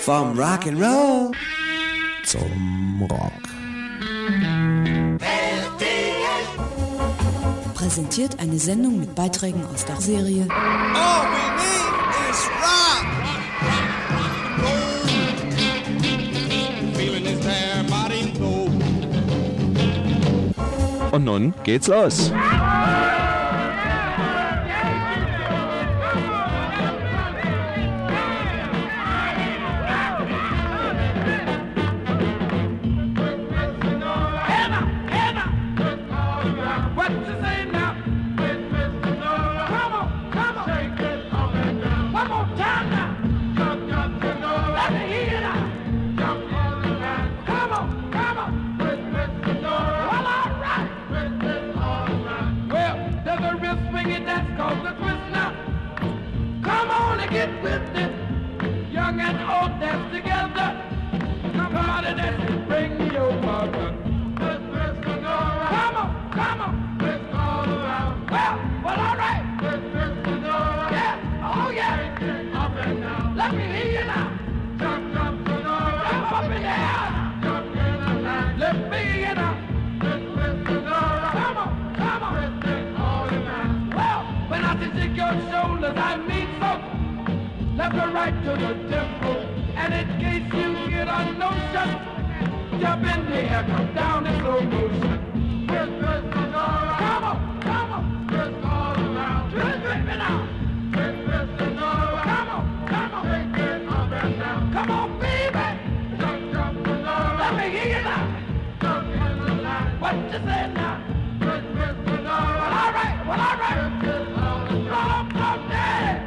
Vom Rock'n'Roll zum Rock. Präsentiert eine Sendung mit Beiträgen aus der Serie All we need is rock. Feeling is there, body gold. Und nun geht's los. Left or right to the temple, and in case you get a notion, jump in the air, come down in slow motion. Christmas is all around. Come on, Christmas all around. Twist me now. Christmas is all around. Come on, take it up and down. Come on, baby. Jump is all around. Let me hear you now. Jump in the line. What you say now? Christmas is all around. Well, all right. Christmas is all around. Come there.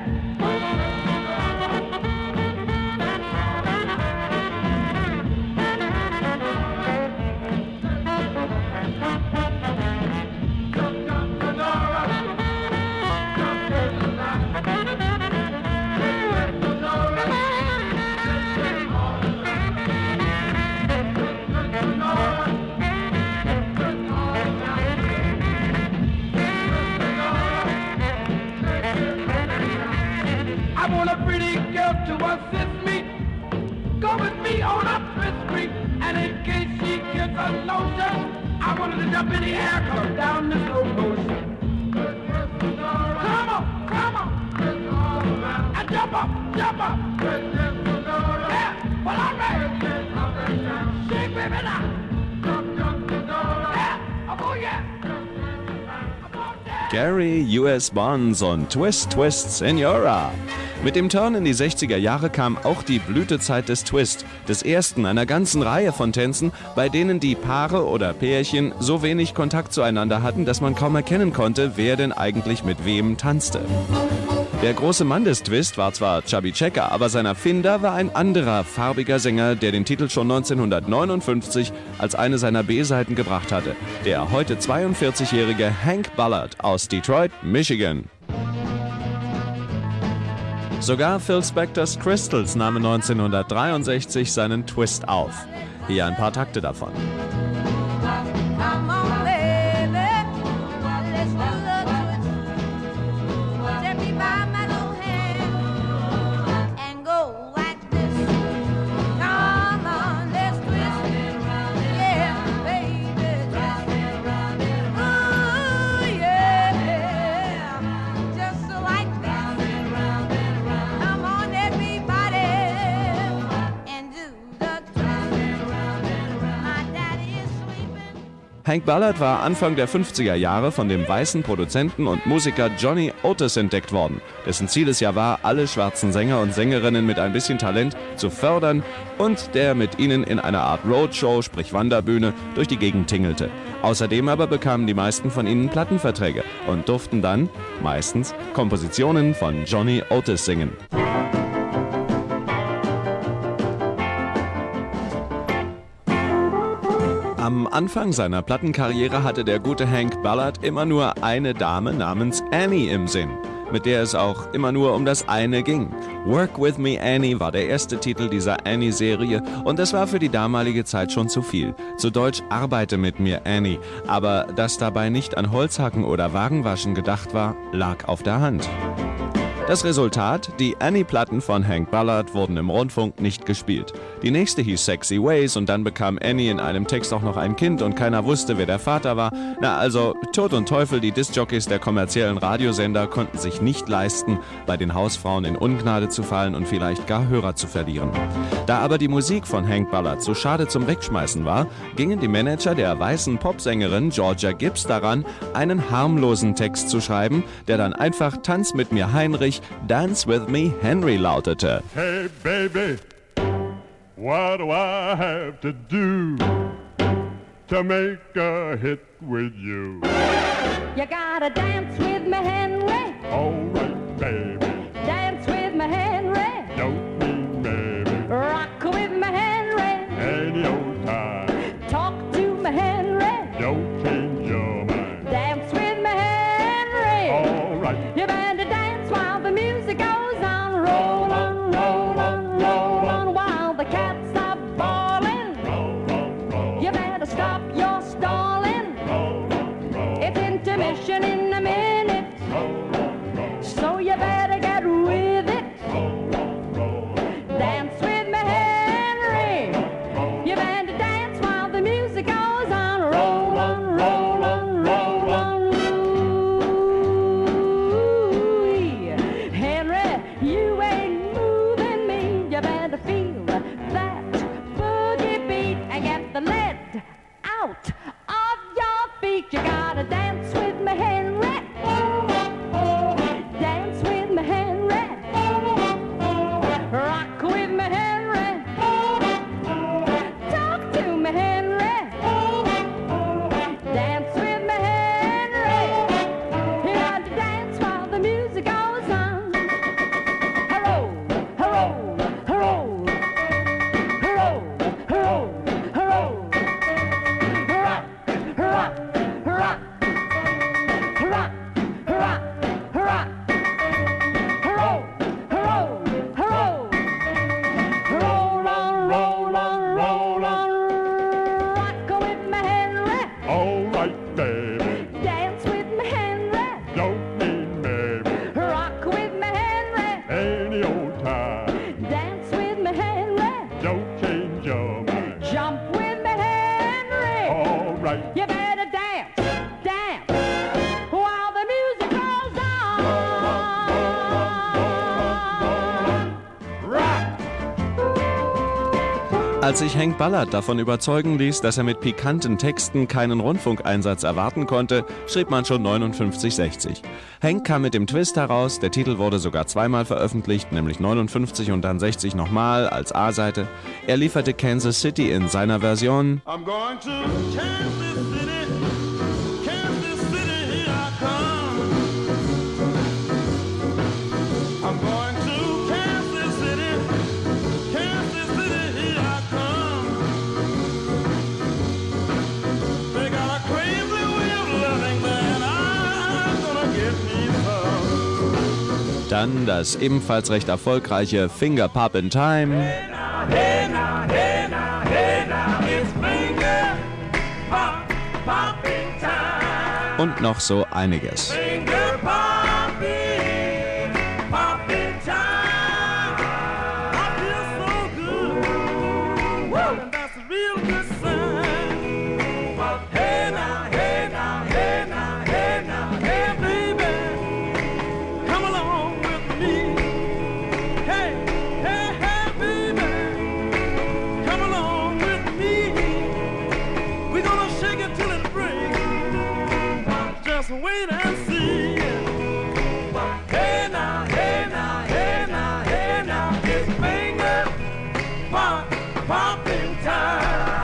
I wanted to jump in the air, come down the slow motion. Come on, and jump up. Yeah, well, all right. Shake, baby, now. Yeah, oh yeah. Gary U.S. Bonds und Twist, Twist, Senora. Mit dem Turn in die 60er Jahre kam auch die Blütezeit des Twist, des ersten einer ganzen Reihe von Tänzen, bei denen die Paare oder Pärchen so wenig Kontakt zueinander hatten, dass man kaum erkennen konnte, wer denn eigentlich mit wem tanzte. Der große Mann des Twist war zwar Chubby Checker, aber sein Erfinder war ein anderer, farbiger Sänger, der den Titel schon 1959 als eine seiner B-Seiten gebracht hatte. Der heute 42-jährige Hank Ballard aus Detroit, Michigan. Sogar Phil Spectors Crystals nahm 1963 seinen Twist auf. Hier ein paar Takte davon. Hank Ballard war Anfang der 50er Jahre von dem weißen Produzenten und Musiker Johnny Otis entdeckt worden, dessen Ziel es ja war, alle schwarzen Sänger und Sängerinnen mit ein bisschen Talent zu fördern und der mit ihnen in einer Art Roadshow, sprich Wanderbühne, durch die Gegend tingelte. Außerdem aber bekamen die meisten von ihnen Plattenverträge und durften dann, meistens, Kompositionen von Johnny Otis singen. Am Anfang seiner Plattenkarriere hatte der gute Hank Ballard immer nur eine Dame namens Annie im Sinn, mit der es auch immer nur um das eine ging. Work With Me Annie war der erste Titel dieser Annie-Serie und das war für die damalige Zeit schon zu viel. Zu Deutsch Arbeite mit mir Annie, aber dass dabei nicht an Holzhacken oder Wagenwaschen gedacht war, lag auf der Hand. Das Resultat? Die Annie-Platten von Hank Ballard wurden im Rundfunk nicht gespielt. Die nächste hieß Sexy Ways und dann bekam Annie in einem Text auch noch ein Kind und keiner wusste, wer der Vater war. Na also, Tod und Teufel, die Diskjockeys der kommerziellen Radiosender konnten sich nicht leisten, bei den Hausfrauen in Ungnade zu fallen und vielleicht gar Hörer zu verlieren. Da aber die Musik von Hank Ballard so schade zum Wegschmeißen war, gingen die Manager der weißen Popsängerin Georgia Gibbs daran, einen harmlosen Text zu schreiben, der dann einfach Tanz mit mir Heinrich, Dance with me Henry lautete. Hey baby, what do I have to do to make a hit with you? You gotta dance with me Henry. All right baby, Dance with me Henry. don't mean baby, Rock with me Henry. any old time, Talk to me Henry. don't change your mind. Dance with me Henry. All right, You better dance while the music goes on. Roll on, roll on, roll on while the cats are bawling. You better stop your stalling. It's intermission in a minute, so you better get with it. Dance with me Henry. You better dance while the music goes on. Roll on, roll on, roll on. Ooh, Henry, you ain't moving me. You better feel that boogie beat and get the lead out of your feet. You gotta dance with me Henry. Dance with me Henry. Rock with me Henry. Talk to me Henry. Dance with me Henry. You got to dance while the music goes on. Hurrow, hurrow, hurrow. Hurrow, hurrow, hurrow. Rock, rock, rock. Rock, rock, rock. Hurrow, hurrow, hurrow. Roll on, roll on, roll on. Rock with me Henry. all right baby, Dance with me Henry. don't mean baby, Rock with me Henry. any old time, Dance with me Henry. don't change your mind. Jump with me Henry. All right, You better dance, dance while the music goes on. Als sich Hank Ballard davon überzeugen ließ, dass er mit pikanten Texten keinen Rundfunkeinsatz erwarten konnte, schrieb man schon 59/60. Hank kam mit dem Twist heraus, der Titel wurde sogar zweimal veröffentlicht, nämlich 59 und dann 60 nochmal als A-Seite. Er lieferte Kansas City in seiner Version I'm going to Kansas City, here I come. I'm going to Kansas City, here I come. They got a crazy way of loving man, I'm gonna get me some. dann das ebenfalls recht erfolgreiche Finger Poppin' Time Hey now, hey now, hey now, hey now, it's finger popping time. und noch so einiges. Finger popping time. I feel so good. Woo! That's a real good sign. Hey now, hey now, hey now, hey now, hey baby, come along with me. Hey, hey, hey baby, come along with me. We're gonna shake it till it breaks. Just wait and see. Hey now, hey now, hey now, hey now, it's finger popping time.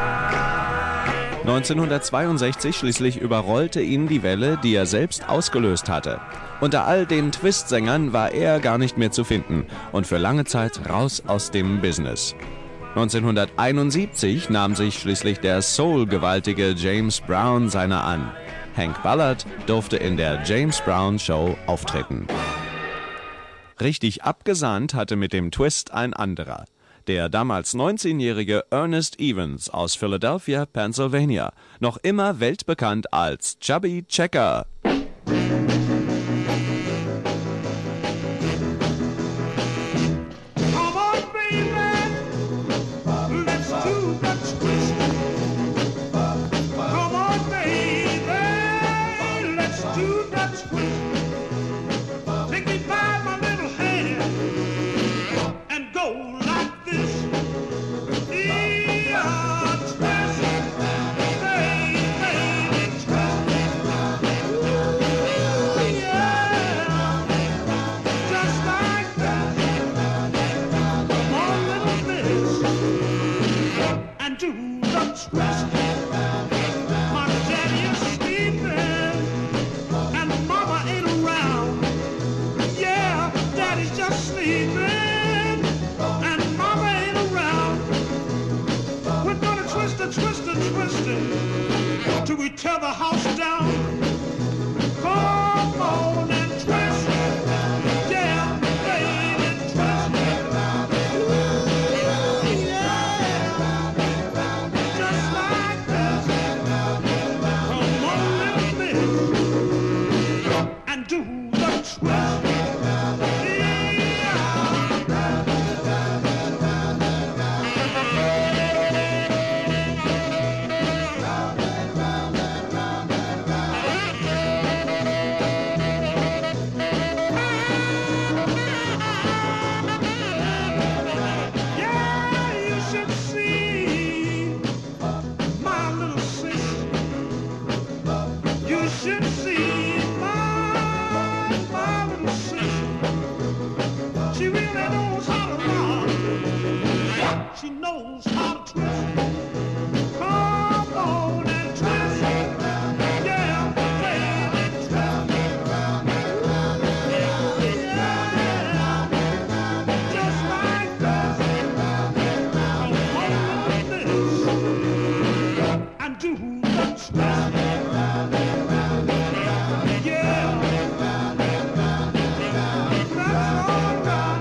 1962 schließlich überrollte ihn die Welle, die er selbst ausgelöst hatte. Unter all den Twist-Sängern war er gar nicht mehr zu finden und für lange Zeit raus aus dem Business. 1971 nahm sich schließlich der Soul-gewaltige James Brown seiner an. Hank Ballard durfte in der James Brown Show auftreten. Richtig abgesahnt hatte mit dem Twist ein anderer. Der damals 19-jährige Ernest Evans aus Philadelphia, Pennsylvania, noch immer weltbekannt als Chubby Checker. tear the house down. Come on and twist, yeah, baby, twist. Ooh, yeah, just like this. Come on, little miss, and do the twist. She knows how to twist. Come on and twist. Yeah, baby, twist. Yeah, just like this. Come on this and do the twist. Yeah, that's all right.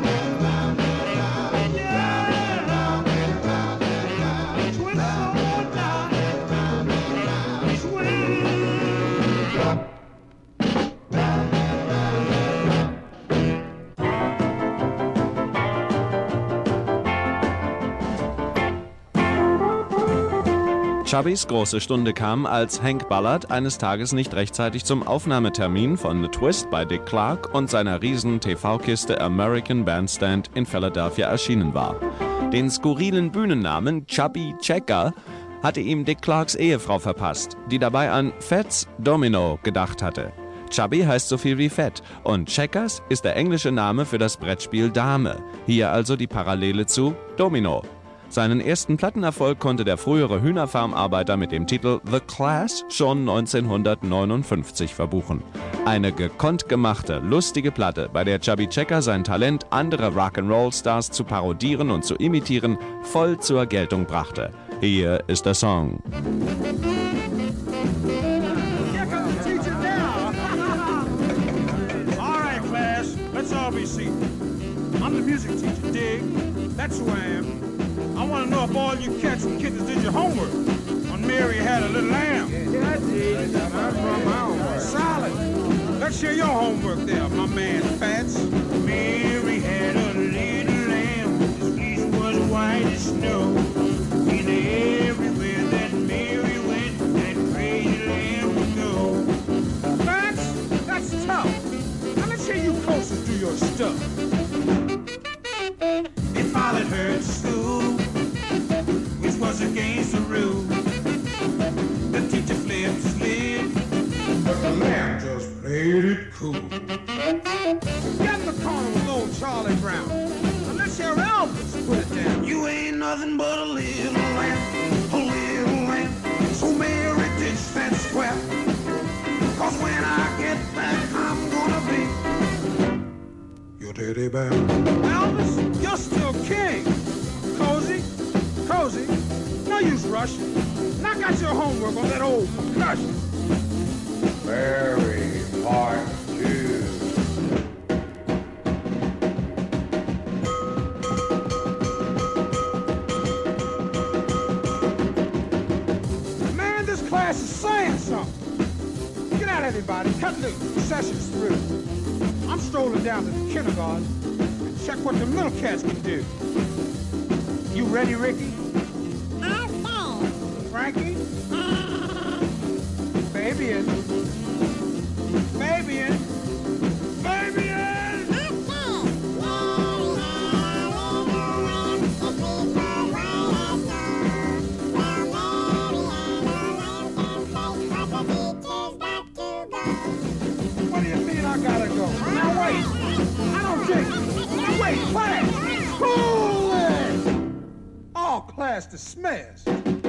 Chubbys große Stunde kam, als Hank Ballard eines Tages nicht rechtzeitig zum Aufnahmetermin von The Twist bei Dick Clark und seiner riesen TV-Kiste American Bandstand in Philadelphia erschienen war. Den skurrilen Bühnennamen Chubby Checker hatte ihm Dick Clarks Ehefrau verpasst, die dabei an Fats Domino gedacht hatte. Chubby heißt so viel wie Fett und Checkers ist der englische Name für das Brettspiel Dame. Hier also die Parallele zu Domino. Seinen ersten Plattenerfolg konnte der frühere Hühnerfarmarbeiter mit dem Titel The Class schon 1959 verbuchen. Eine gekonnt gemachte, lustige Platte, bei der Chubby Checker sein Talent, andere Rock'n'Roll-Stars zu parodieren und zu imitieren, voll zur Geltung brachte. Hier ist der Song. All right, class, let's all be seated. I'm the music teacher, dig? That's who I am. I want to know if all you cats and kittens did your homework on Mary Had a Little Lamb. Yeah, I did. I brought my homework. Solid. Let's hear your homework there, my man Fats. Mary had a little lamb. His fleece was white as snow. And everywhere that Mary went, that crazy lamb would go. Fats, that's tough. Now let's hear you closest do your stuff. They followed her to school, which was against the rule. The teacher flipped his lid, but the lamb just played it cool. Get in the corner with old Charlie Brown. Now let's hear Elvis put it down. You ain't nothing but a little lamb, a little lamb. So Mary ditch that square, 'cause when I get back I'm gonna be your teddy bear. Elvis, you're still king. Cozy, no use rushing. Knock out your homework on that old percussion. Mary, part 2. Man, this class is saying something. Get out, everybody. Cut loose. The session's through. I'm strolling down to the kindergarten and check what the little cats can do. You ready, Ricky? Frankie? Fabian? Fabian? Fabian? What do you mean I gotta go? Now wait! I don't think. Now wait, class! Cool it! All class dismissed.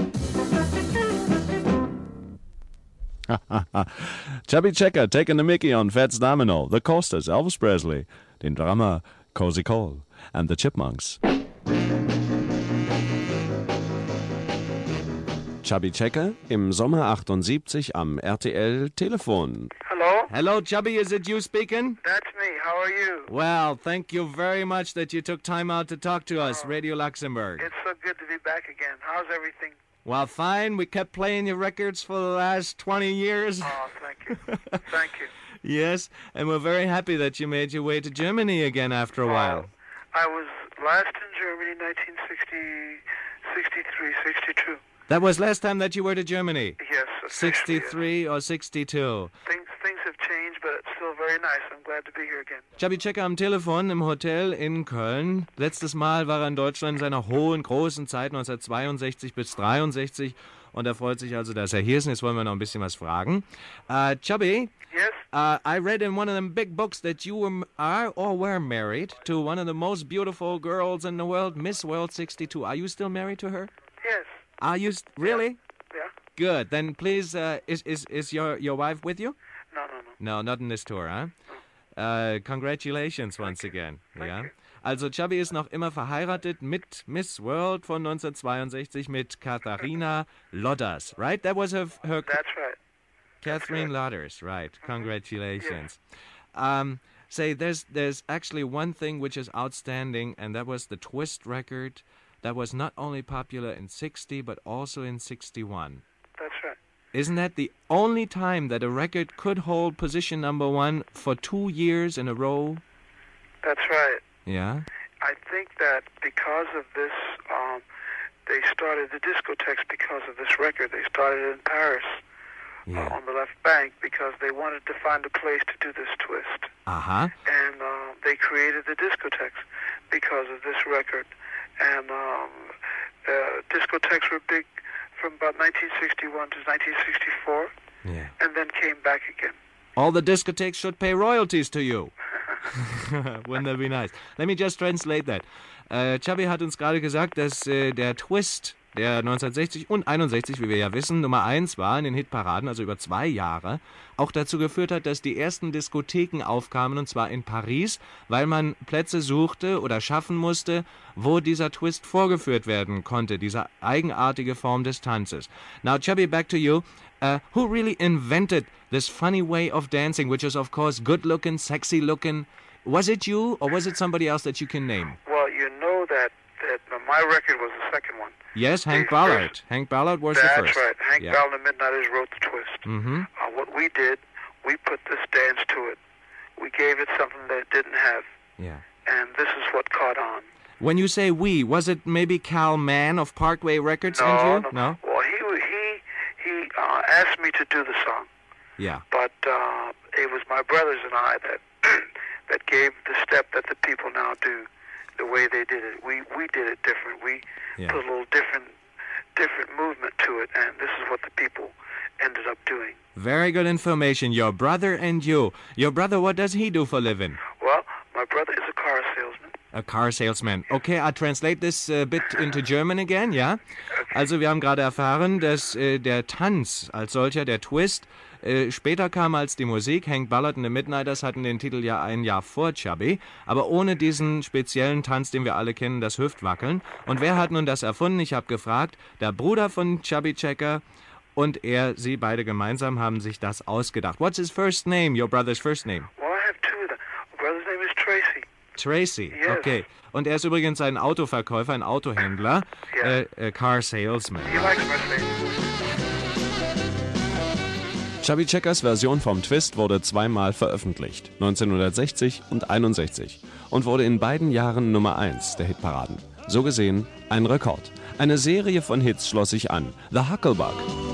Chubby Checker taking the mickey on Fats Domino, the Costas, Elvis Presley, den Drummer Cozy Cole, and the Chipmunks. Chubby Checker im Sommer 78 am RTL Telefon. Hello? Hello, Chubby, is it you speaking? That's me. How are you? Well, thank you very much that you took time out to talk to us, Radio Luxembourg. It's so good to be back again. How's everything? Well, fine. We kept playing your records for the last 20 years. Oh, thank you. Thank you. Yes, and we're very happy that you made your way to Germany again after a while. I was last in Germany in 1960, 63, 62. That was last time that you were to Germany? Yes. officially, 63 or 62? Things have changed, but it's still very nice. I'm glad to be here again. Chubby Checker am Telefon im Hotel in Köln. Letztes Mal war er in Deutschland in seiner hohen, großen Zeit 1962 bis 63 und er freut sich also, dass er hier ist. Jetzt wollen wir noch ein bisschen was fragen. Chubby? Yes? I read in one of them big books that you were married to one of the most beautiful girls in the world, Miss World 62. Are you still married to her? Yes. Are you really? Yeah. Good. Then please, is your wife with you? No. No, not in this tour, huh? Congratulations once again. Thank you. Also Chubby ist noch immer verheiratet mit Miss World von 1962 mit Katharina Lodders, right? That was her That's right. Catherine Lodders, right. Congratulations. Say, there's actually one thing which is outstanding, and that was the Twist record that was not only popular in 60, but also in 61. That's right. Isn't that the only time that a record could hold position number one for 2 years in a row? That's right. Yeah? I think that because of this, they started the discotheques because of this record. They started in Paris. Yeah. On the left bank because they wanted to find a place to do this twist. Uh-huh. And they created the discotheques because of this record. And discotheques were big from about 1961 to 1964 Yeah. and then came back again. All the discotheques should pay royalties to you. Wouldn't that be nice? Let me just translate that. Chubby hat uns gerade gesagt, dass der Twist, der 1960 und 61, wie wir ja wissen, Nummer 1 war in den Hitparaden, also über 2 Jahre, auch dazu geführt hat, dass die ersten Diskotheken aufkamen, und zwar in Paris, weil man Plätze suchte oder schaffen musste, wo dieser Twist vorgeführt werden konnte, diese eigenartige Form des Tanzes. Now, Chubby, back to you. Who really invented this funny way of dancing, which is, of course, good-looking, sexy-looking? Was it you, or was it somebody else that you can name? Well, you know that my record was the second one. Yes, Hank The Ballard. first- Hank Ballard was the That's first. right. Hank Yeah. Ballard and the Midnighters wrote the twist. Mm-hmm. What we did, we put this dance to it. We gave it something that it didn't have, Yeah. and this is what caught on. When you say we, was it maybe Cal Mann of Parkway Records No, and you? No? Well, he asked me to do the song, Yeah. but it was my brothers and I that that gave the step that the people now do, the way they did it. We did it different. We Yeah. put a little different movement to it, and this is what the people ended up doing. Very good information. Your brother and you. Your brother, what does he do for a living? Well, my brother is a car salesman. A car salesman. Okay, I'll translate this bit into German again, ja? Also wir haben gerade erfahren, dass der Tanz als solcher, der Twist, später kam als die Musik. Hank Ballard und the Midnighters hatten den Titel ja ein Jahr vor Chubby, aber ohne diesen speziellen Tanz, den wir alle kennen, das Hüftwackeln. Und wer hat nun das erfunden? Ich habe gefragt, der Bruder von Chubby Checker und sie beide gemeinsam haben sich das ausgedacht. What's his first name, your brother's first name? Well, I have two of them. My brother's name is Tracy. Tracy, Yes. okay. Und er ist übrigens ein Autoverkäufer, ein Autohändler, Ja. Car Salesman. He likes Mercedes. Chubby Checkers Version vom Twist wurde zweimal veröffentlicht, 1960 und 61, und wurde in beiden Jahren Nummer 1 der Hitparaden. So gesehen ein Rekord. Eine Serie von Hits schloss sich an. The Hucklebug.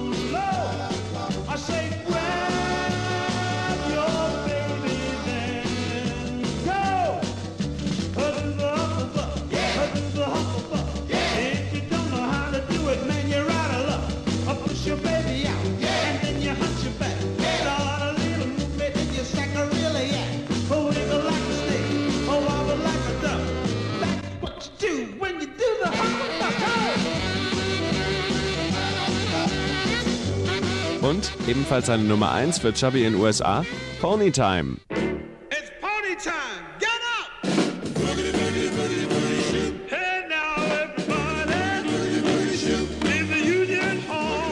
I say, grab your baby and go. Do the hucklebuck, do the hucklebuck. If you don't know how to do it, man, you're out of luck. Push your baby out, and then you hunch your back. Start a little movement and you sack a really act. Wiggle like a snake, wobble like a duck. That's what you do when you do the hucklebuck. Und ebenfalls eine Nummer 1 für Chubby in USA, Pony Time. It's party time. Get up. Hey now everybody, leave the union hall.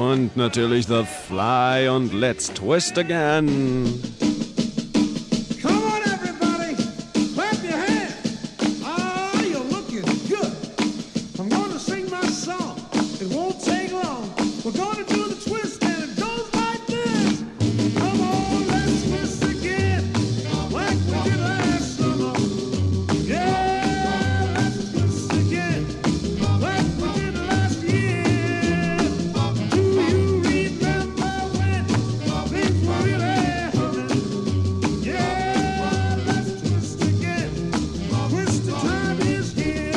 Und natürlich The Fly und Let's Twist Again. Come on, everybody, clap your hands. Ah, you're looking good. I'm gonna sing my song. It won't take long. We're gonna do the twist, and it goes like this. Come on, let's twist again, like we did last summer. Yeah, let's twist again, like we did last year. Do you remember when things were really humming? Yeah, let's twist again. Twist the time is here.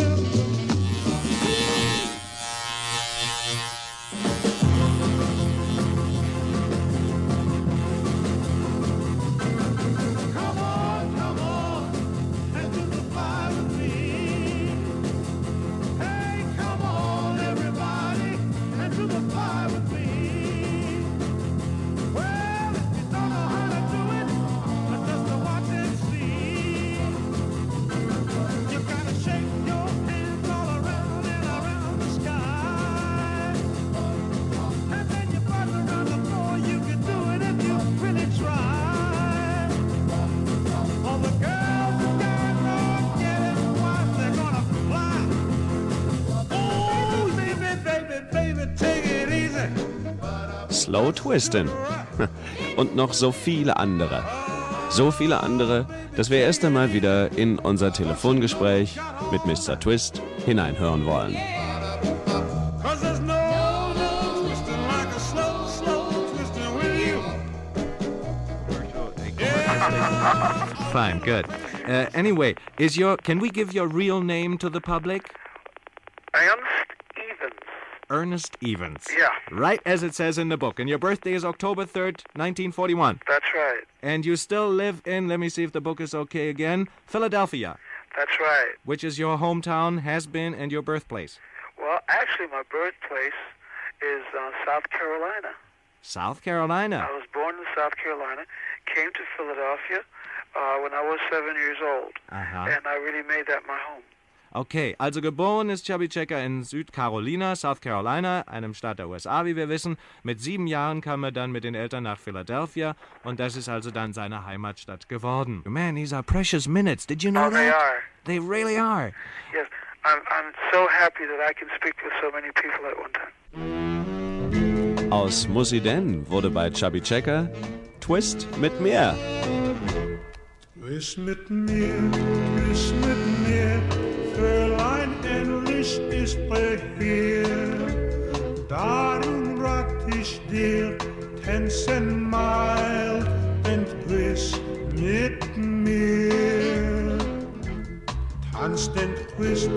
Come on, and do the fly with me. Hey, come on, everybody, and do the fly with me. Well, if you don't know how to do it, just watch and see. You gotta shake your hands all around and around the sky. And then you buzz around the floor. You can do it if you really try. All the girls and guys don't get it. Why they're gonna fly? Oh, baby, take it easy. Slow Twistin'. Und noch so viele andere. So viele andere, dass wir erst einmal wieder in unser Telefongespräch mit Mr. Twist hineinhören wollen. 'Cause there's no twisting like a slow twisting with you. Fine, good. Anyway, can we give your real name to the public? Ernst Evans. Ernest Evans. Yeah. Right as it says in the book. And your birthday is October 3rd, 1941. That's right. And you still live in, let me see if the book is okay again, Philadelphia, That's right. which is your hometown, has been, and your birthplace. Well, actually, my birthplace is South Carolina. South Carolina. I was born in South Carolina, came to Philadelphia when I was 7 years old, Aha. and I really made that my home. Okay, also geboren ist Chubby Checker in Südcarolina, South Carolina, einem Staat der USA, wie wir wissen. Mit 7 Jahren kam er dann mit den Eltern nach Philadelphia und das ist also dann seine Heimatstadt geworden. Man, these are precious minutes. Did you know Oh, that? they are. They really are. Yes, I'm so happy that I can speak with so many people at one time. Aus Mussi denn wurde bei Chubby Checker Twist mit mir. Twist mit mir, Fräulein, endlich ist er hier. Darum rat ich dir, tanzen mild and twist mit mir. Tanzt and twist,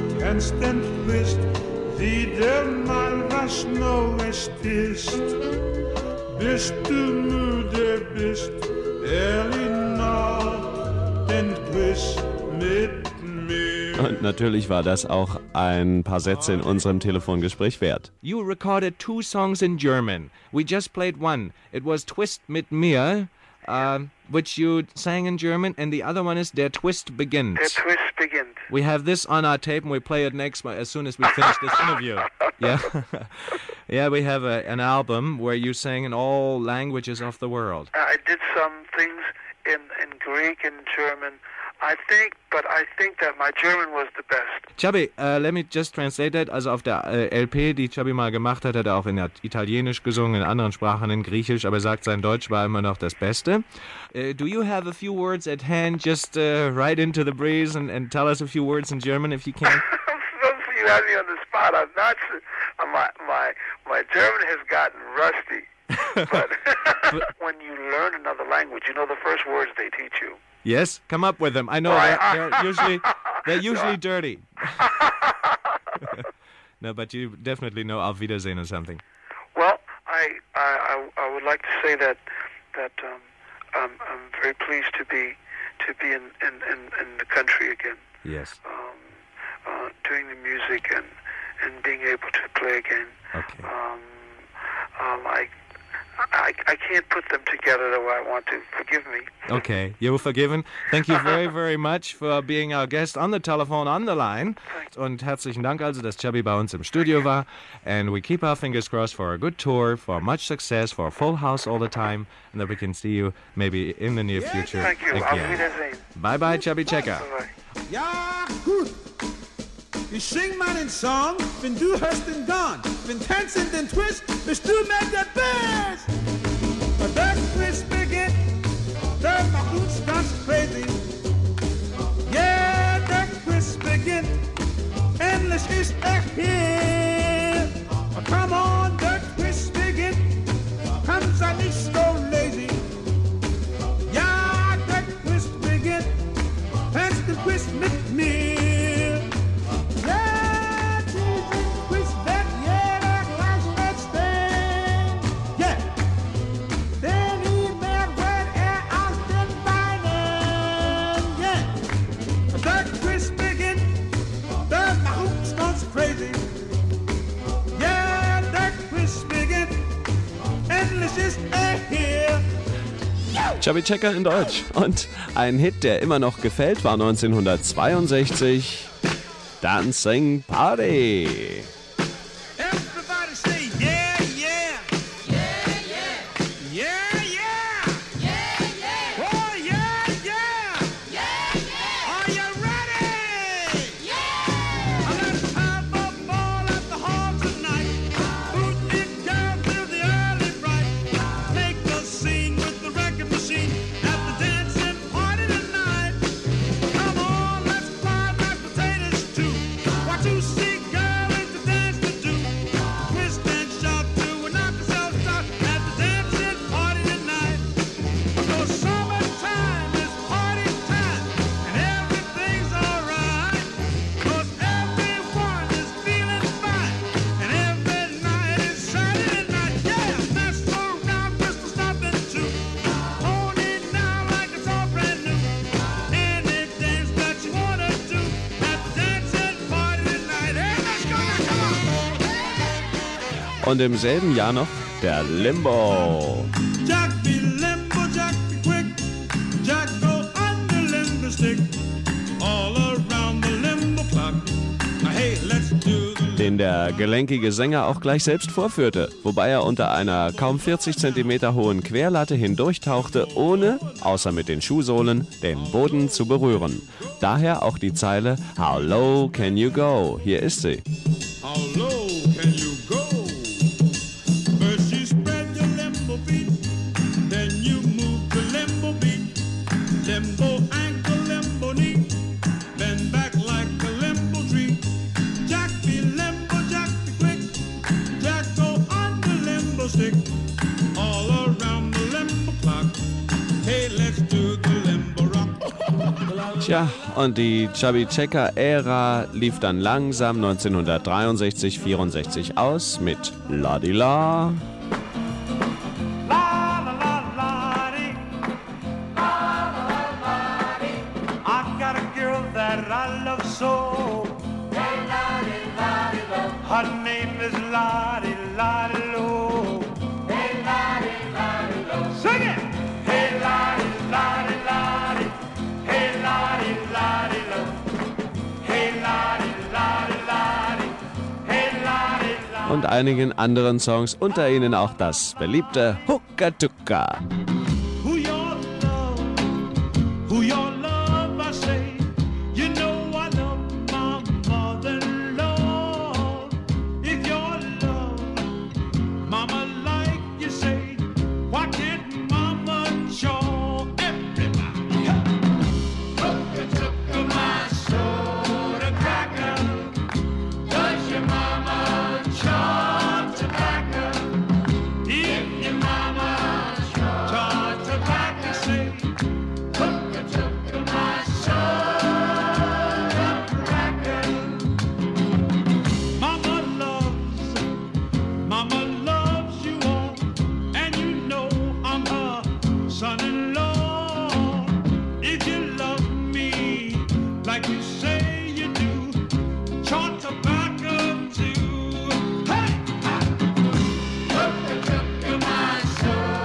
wieder mal was Neues ist. Bist du müde, bist early now, then twist mit mir. Und natürlich war das auch ein paar Sätze in unserem Telefongespräch wert. You recorded 2 songs in German. We just played one. It was Twist mit mir, which you sang in German, and the other one is Der Twist beginnt. Der Twist beginnt. We have this on our tape, and we play it next as soon as we finish this interview. Yeah, yeah. We have an album where you sang in all languages of the world. I did some things in Greek and German, I think that my German was the best. Chubby, let me just translate that. Also auf der LP, die Chubby mal gemacht hat, hat er auch in Italienisch gesungen, in anderen Sprachen, in Griechisch, aber er sagt, sein Deutsch war immer noch das Beste. Do you have a few words at hand, just right into the breeze and tell us a few words in German if you can? You have me on the spot. I'm not. My German has gotten rusty. But when you learn another language, you know the first words they teach you. Yes, come up with them. I know they're usually dirty. No, but you definitely know Auf Wiedersehen or something. Well, I would like to say that I'm very pleased to be in the country again. Yes. Doing the music and being able to play again. Okay. I can't put them together the way I want to. Forgive me. Okay, you're forgiven. Thank you very, very much for being our guest on the telephone, on the line. Und herzlichen Dank also, dass Chubby bei uns im Studio war. And we keep our fingers crossed for a good tour, for much success, for a full house all the time, and that we can see you maybe in the near future Thank you. Auf again. Wiedersehen. Bye-bye, Chubby Checker. Bye-bye. Ja, gut. Ich sing meinen Song, wenn du hörst den Gong. Wenn tanzen den Twist, bist du mit der Best. But that twist beginnt, der macht uns ganz crazy. Yeah, der Twist beginnt, endlich ist hier. Come on, der Twist beginnt, komm, sei nicht so lazy. Ja, der Twist beginnt, tanz den Twist mit mir. Chubby Checker in Deutsch. Und ein Hit, der immer noch gefällt, war 1962 Dancing Party. Everybody say yeah, yeah. Yeah, yeah. Yeah, yeah. Yeah, yeah. Oh, yeah, yeah. Yeah, yeah. Are you ready? Yeah. Let's have a ball at the hall tonight. Boot it down till the early bright. Make a scene with the record machine at the dancing party tonight. Come on, let's fry mashed potatoes too. What you see, girl, is the dance to do. Twist and shout to and knock yourself out at the dancing party tonight. Because summertime is party time and everything's alright. Because everyone is feeling fine and every night is Saturday night. Yeah, mess around, Crystal stopping too. Hold it now like it's all brand new. Any dance that you wanna do at the dancing party tonight. Hey, let's go now, come on. Und im selben Jahr noch der Limbo. Jack be limbo, Jack be quick. Jack go on the limbo stick. All around the limbo clock. Hey, let's do the Den der gelenkige Sänger auch gleich selbst vorführte, wobei er unter einer kaum 40 cm hohen Querlatte hindurchtauchte, ohne, außer mit den Schuhsohlen, den Boden zu berühren. Daher auch die Zeile How low can you go? Hier ist sie. How low can you go? First you spread your limbo feet, then you move the limbo beat. Limbo ankle, limbo knee, bend back like a limbo tree. Jack be limbo, Jack be quick. Jack go on the limbo stick, all around the limbo clock. Hey, let's do the limbo rock. Tja, und die Chubby Checker-Ära lief dann langsam 1963, 64 aus mit La-di-La. La la la la dee. La la la la dee. I've got a girl that I love so. Hey la dee la dee lo. Her name is Lottie Lottie Lo. Hey la dee la dee lo. Sing it. Hey Lottie Lottie Lottie. Hey Lottie Lottie Lo. Hey Lottie Lottie Lottie. Hey Lottie Lottie. Und einigen anderen Songs, unter ihnen auch das beliebte Hooka-Tuka. Who your love, I say. You know I love my mother-in-law. If your love, mama like you say, why can't mama show everybody? Hooka-tuka, my soda cracker. Does your mama chaw tobacco? If your mama chaw tobacco, say, hooka-tuka, my soda cracker. Mama loves you all, and you know I'm her son-in-law. If you love me like you say you do, chaw tobacco too. Hey! Hooka-tuka, my soda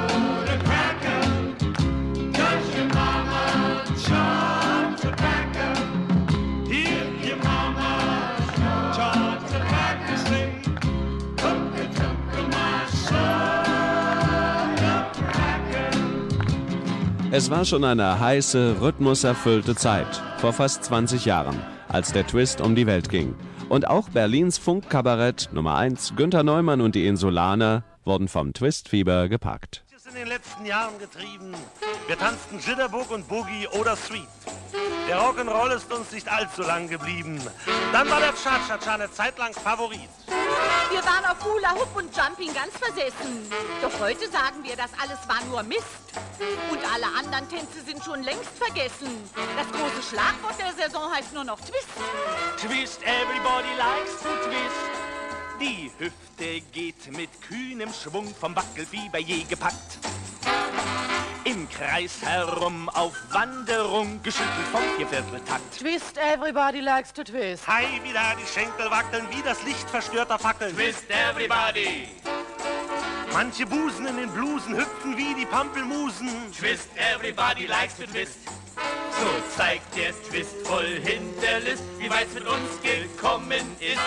Es war schon eine heiße, rhythmuserfüllte Zeit, vor fast 20 Jahren, als der Twist um die Welt ging. Und auch Berlins Funkkabarett Nummer 1, Günther Neumann und die Insulaner, wurden vom Twistfieber gepackt. In den letzten Jahren getrieben. Wir tanzten Jitterbug und Boogie oder Sweet. Der Rock'n'Roll ist uns nicht allzu lang geblieben. Dann war der Cha-Cha-Cha eine Zeit lang Favorit. Wir waren auf Hula Hoop und Jumping ganz versessen. Doch heute sagen wir, das alles war nur Mist. Und alle anderen Tänze sind schon längst vergessen. Das große Schlagwort der Saison heißt nur noch Twist. Twist, everybody likes to twist. Die Hüfte geht mit kühnem Schwung vom Wackelfieber je gepackt. Im Kreis herum auf Wanderung, geschüttelt vom Viervierteltakt. Twist, everybody likes to twist. Hi, wie da die Schenkel wackeln, wie das Licht verstörter Fackeln. Twist, everybody. Manche Busen in den Blusen hüpfen wie die Pampelmusen. Twist, everybody likes to twist. So zeigt der Twist voll Hinterlist, wie weit's mit uns gekommen ist.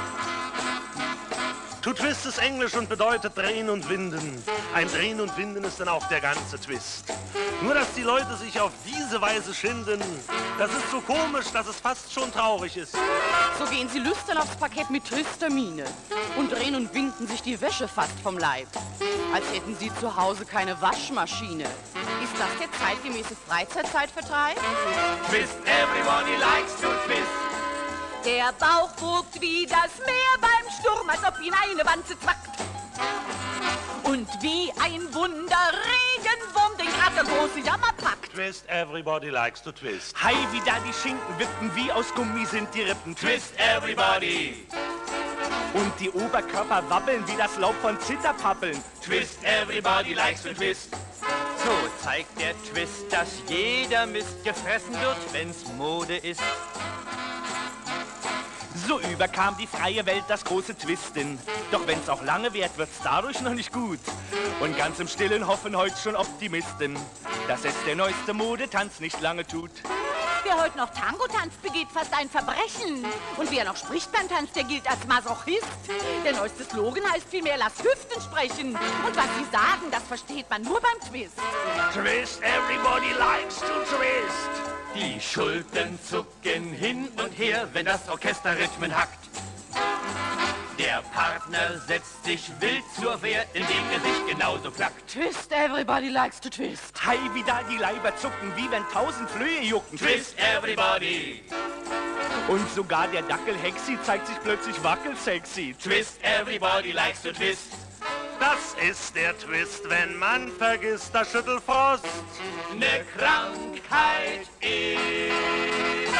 To twist ist Englisch und bedeutet drehen und winden. Ein Drehen und Winden ist dann auch der ganze Twist. Nur, dass die Leute sich auf diese Weise schinden, das ist so komisch, dass es fast schon traurig ist. So gehen sie lüstern aufs Parkett mit trister Miene und drehen und winden sich die Wäsche fast vom Leib. Als hätten sie zu Hause keine Waschmaschine. Ist das der zeitgemäße Freizeitzeitvertreib? Twist, everybody likes to twist. Der Bauch wogt wie das Meer beim Sturm, als ob ihn eine Wanze zwackt. Und wie ein Wunder-Regenwurm, den grad der große Jammer packt. Twist, everybody likes to twist. Hi, wie da die Schinken wippen, wie aus Gummi sind die Rippen. Twist, everybody. Und die Oberkörper wabbeln, wie das Laub von Zitterpappeln. Twist, everybody likes to twist. So zeigt der Twist, dass jeder Mist gefressen wird, wenn's Mode ist. So überkam die freie Welt das große Twisten. Doch wenn's auch lange währt, wird's dadurch noch nicht gut. Und ganz im Stillen hoffen heute schon Optimisten, dass es der neueste Modetanz nicht lange tut. Wer heute noch Tango tanzt, begeht fast ein Verbrechen. Und wer noch spricht beim Tanz, der gilt als Masochist. Der neueste Slogan heißt vielmehr, lass Hüften sprechen. Und was sie sagen, das versteht man nur beim Twist. Twist, everybody likes to twist. Die Schultern zucken hin und her, wenn das Orchester Rhythmen hackt. Der Partner setzt sich wild zur Wehr, indem er sich genauso plackt. Twist, everybody likes to twist. Hi, wie da die Leiber zucken, wie wenn 1000 Flöhe jucken. Twist, everybody. Und sogar der Dackel Hexi zeigt sich plötzlich wackelsexy. Twist, everybody likes to twist. Das ist der Twist, wenn man vergisst, das Schüttelfrost ne Krankheit ist.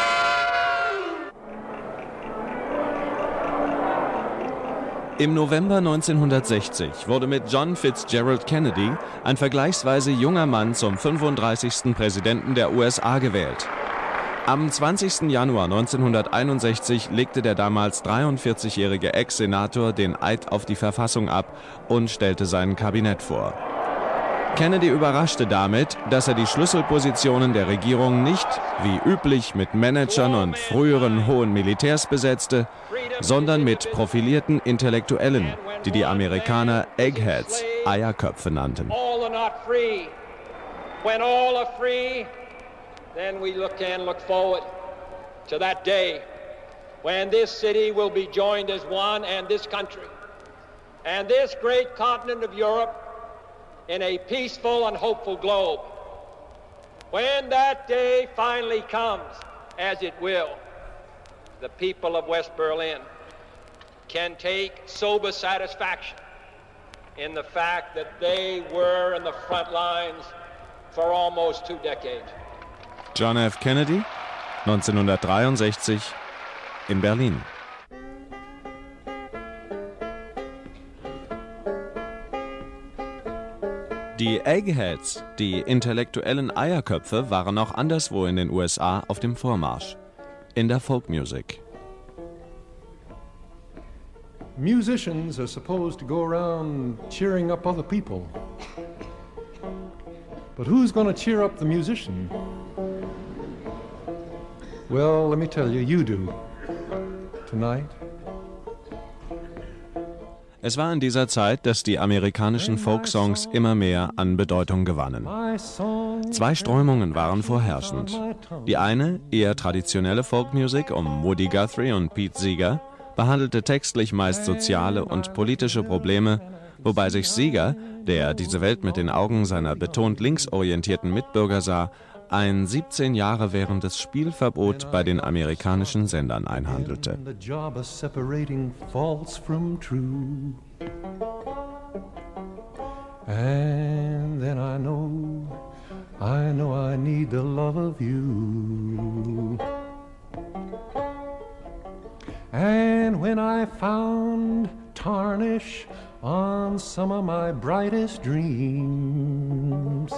Im November 1960 wurde mit John Fitzgerald Kennedy ein vergleichsweise junger Mann zum 35. Präsidenten der USA gewählt. Am 20. Januar 1961 legte der damals 43-jährige Ex-Senator den Eid auf die Verfassung ab und stellte sein Kabinett vor. Kennedy überraschte damit, dass er die Schlüsselpositionen der Regierung nicht, wie üblich, mit Managern und früheren hohen Militärs besetzte, sondern mit profilierten Intellektuellen, die die Amerikaner Eggheads, Eierköpfe nannten. Then we look forward to that day when this city will be joined as one, and this country and this great continent of Europe in a peaceful and hopeful globe. When that day finally comes, as it will, the people of West Berlin can take sober satisfaction in the fact that they were in the front lines for almost 2 decades. John F. Kennedy, 1963, in Berlin. Die Eggheads, die intellektuellen Eierköpfe, waren auch anderswo in den USA auf dem Vormarsch. In der Folkmusik. Musicians are supposed to go around cheering up other people. But who's going to cheer up the musician? Well, let me tell you, you do. Tonight. Es war in dieser Zeit, dass die amerikanischen Folksongs immer mehr an Bedeutung gewannen. Zwei Strömungen waren vorherrschend. Die eine, eher traditionelle Folkmusik um Woody Guthrie und Pete Seeger, behandelte textlich meist soziale und politische Probleme, wobei sich Seeger, der diese Welt mit den Augen seiner betont linksorientierten Mitbürger sah, ein 17 Jahre währendes Spielverbot bei den amerikanischen Sendern einhandelte. And then I know I need the love of you. And when I found tarnish on some of my brightest dreams,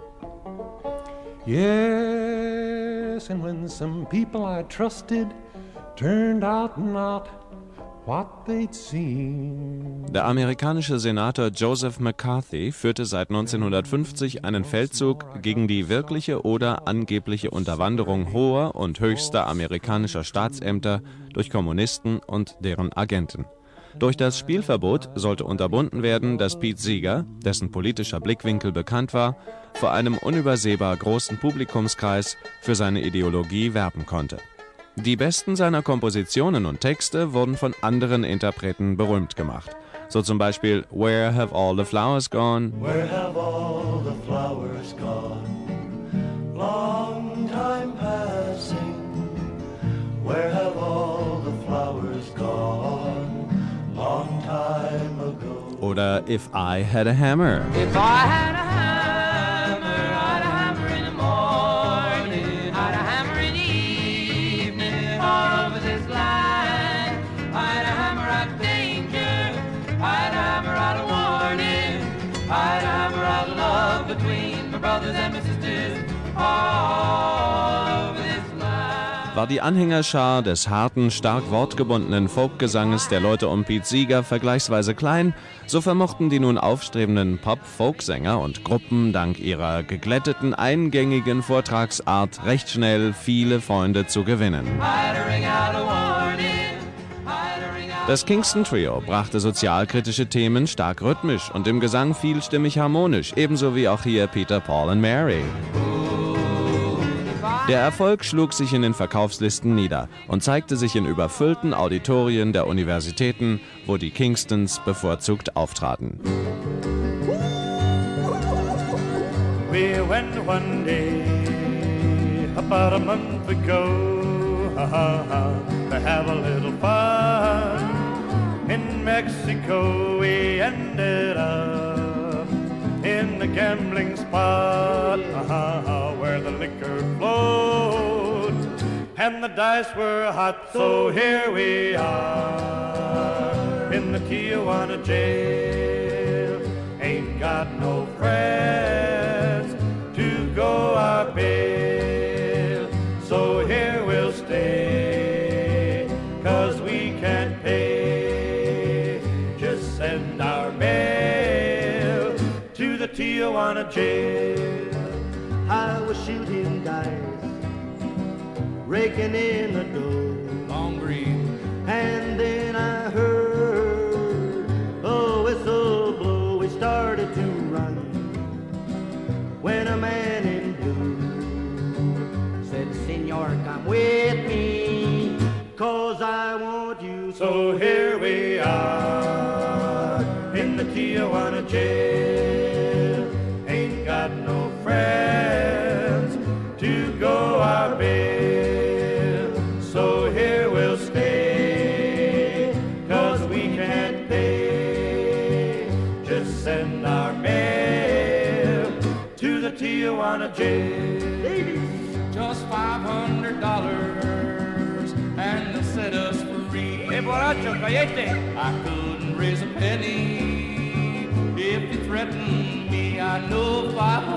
yes, and when some people I trusted turned out not what they'd seen. Der amerikanische Senator Joseph McCarthy führte seit 1950 einen Feldzug gegen die wirkliche oder angebliche Unterwanderung hoher und höchster amerikanischer Staatsämter durch Kommunisten und deren Agenten. Durch das Spielverbot sollte unterbunden werden, dass Pete Seeger, dessen politischer Blickwinkel bekannt war, vor einem unübersehbar großen Publikumskreis für seine Ideologie werben konnte. Die besten seiner Kompositionen und Texte wurden von anderen Interpreten berühmt gemacht. So zum Beispiel Where Have All the Flowers Gone? Where have all the flowers gone? Long time passing. Where have all the flowers gone? Long time ago. Oder If I Had a Hammer. If I had a hammer, I'd a hammer in the morning, I'd a hammer in the evening, all over this land. I'd a hammer out danger, I'd a hammer out a warning, I'd a hammer out love between my brothers and my sisters, all over this land. War die Anhängerschar des harten, stark wortgebundenen Folkgesanges der Leute um Pete Seeger vergleichsweise klein, so vermochten die nun aufstrebenden Pop-Folk-Sänger und Gruppen dank ihrer geglätteten, eingängigen Vortragsart recht schnell viele Freunde zu gewinnen. Das Kingston Trio brachte sozialkritische Themen stark rhythmisch und im Gesang vielstimmig harmonisch, ebenso wie auch hier Peter, Paul und Mary. Der Erfolg schlug sich in den Verkaufslisten nieder und zeigte sich in überfüllten Auditorien der Universitäten, wo die Kingstons bevorzugt auftraten. We went one day, about a month ago, to have a little fun. In Mexico we ended up in the gambling spot, where the liquor flowed and the dice were hot. So here we are in the Tijuana jail, ain't got no friends to go our bail. So here we'll stay, 'cause we can't pay. Just send our mail to the Tijuana jail. I was shooting dice, raking in the dough, long green, and then I heard a whistle blow. We started to run when a man in blue said, "Senor, come with me, 'cause I want you." So here we are in the Tijuana jail, ain't got no friends to go our bail. So here we'll stay, 'cause we can't pay. Just send our mail to the Tijuana jail. Just $500 and they'll set us free. Hey, borracho, cállate. I couldn't raise a penny if you threatened me. I know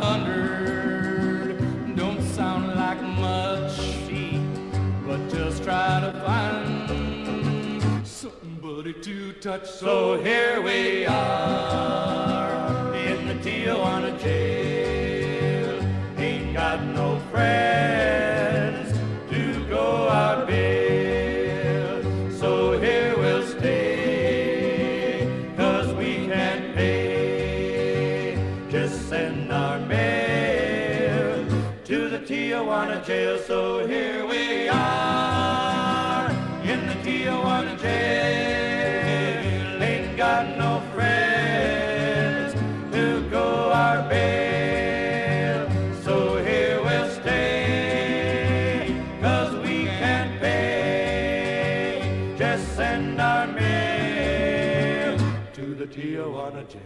500 don't sound like much, but just try to find somebody to touch. So here we are in the Tijuana jail, ain't got no friends to go our bail. So here we'll stay, just send our mail to the Tijuana jail. So here we are in the Tijuana jail. Ain't got no friends to go our bail. So here we'll stay, 'cause we can't pay. Just send our mail to the Tijuana jail.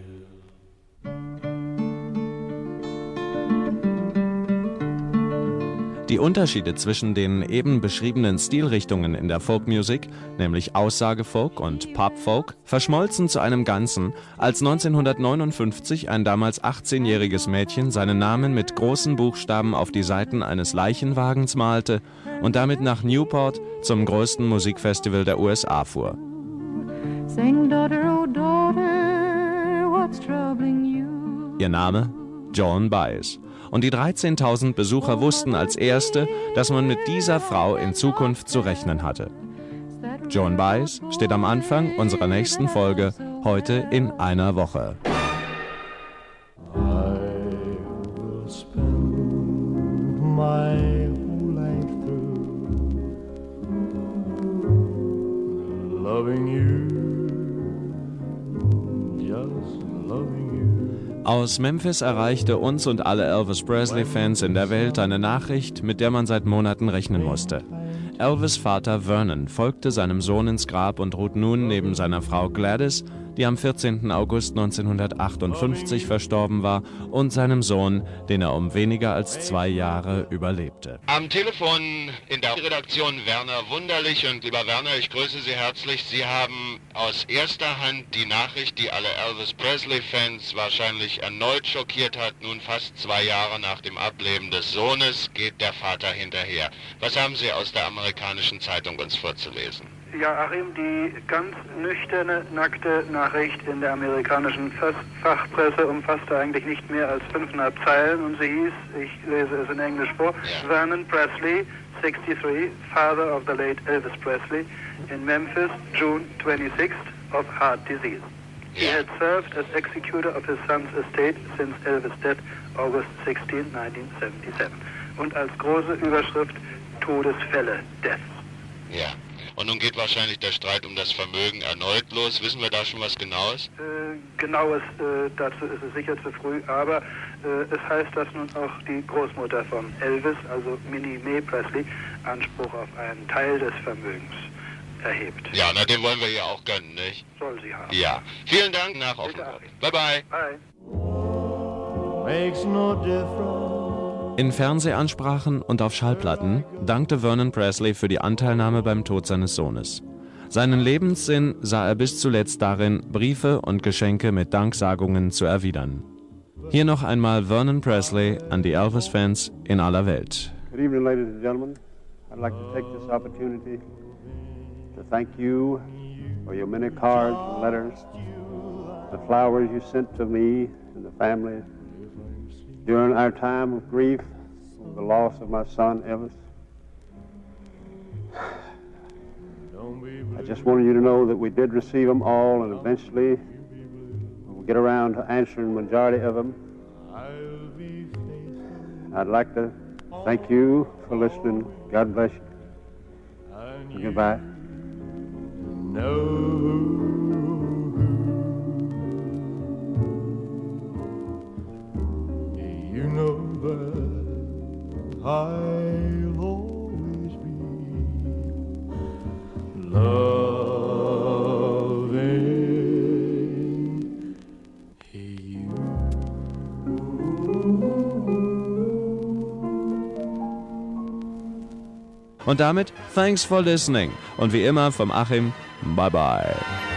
Die Unterschiede zwischen den eben beschriebenen Stilrichtungen in der Folkmusik, nämlich Aussagefolk und Popfolk, verschmolzen zu einem Ganzen, als 1959 ein damals 18-jähriges Mädchen seinen Namen mit großen Buchstaben auf die Seiten eines Leichenwagens malte und damit nach Newport zum größten Musikfestival der USA fuhr. Sing, daughter, oh daughter, what's troubling you? Ihr Name? Joan Baez. Und die 13.000 Besucher wussten als Erste, dass man mit dieser Frau in Zukunft zu rechnen hatte. Joan Baez steht am Anfang unserer nächsten Folge, heute in einer Woche. I will spend my whole life through loving you, just loving you. Aus Memphis erreichte uns und alle Elvis Presley-Fans in der Welt eine Nachricht, mit der man seit Monaten rechnen musste. Elvis' Vater Vernon folgte seinem Sohn ins Grab und ruht nun neben seiner Frau Gladys, die am 14. August 1958 verstorben war, und seinem Sohn, den er um weniger als 2 Jahre überlebte. Am Telefon in der Redaktion Werner Wunderlich. Und lieber Werner, ich grüße Sie herzlich. Sie haben aus erster Hand die Nachricht, die alle Elvis Presley-Fans wahrscheinlich erneut schockiert hat. Nun fast 2 Jahre nach dem Ableben des Sohnes geht der Vater hinterher. Was haben Sie aus der amerikanischen Zeitung uns vorzulesen? Ja, Achim, die ganz nüchterne, nackte Nachricht in der amerikanischen Fachpresse umfasste eigentlich nicht mehr als 5,5 Zeilen und sie hieß, ich lese es in Englisch vor, Vernon Presley, 63, father of the late Elvis Presley, in Memphis, June 26th, of heart disease. He had served as executor of his son's estate since Elvis' death, August 16, 1977. Und als große Überschrift, Todesfälle, Deaths. Ja. Und nun geht wahrscheinlich der Streit um das Vermögen erneut los. Wissen wir da schon was Genaues? Genaues, dazu ist es sicher zu früh, aber es heißt, dass nun auch die Großmutter von Elvis, also Minnie Mae Presley, Anspruch auf einen Teil des Vermögens erhebt. Ja, na, den wollen wir ihr auch gönnen, nicht? Soll sie haben. Ja. Vielen Dank, nach Offenburg. Bye, bye. Bye. Makes no difference. In Fernsehansprachen und auf Schallplatten dankte Vernon Presley für die Anteilnahme beim Tod seines Sohnes. Seinen Lebenssinn sah er bis zuletzt darin, Briefe und Geschenke mit Danksagungen zu erwidern. Hier noch einmal Vernon Presley an die Elvis-Fans in aller Welt. Good evening, ladies and gentlemen. I'd like to take this opportunity to thank you for your many cards and letters, the flowers you sent to me and the family during our time of grief over the loss of my son, Elvis. I just wanted you to know that we did receive them all, and eventually we'll get around to answering the majority of them. I'd like to thank you for listening. God bless you. And goodbye. You know that I'll always be loving you. Und damit, thanks for listening. Und wie immer vom Achim, bye bye.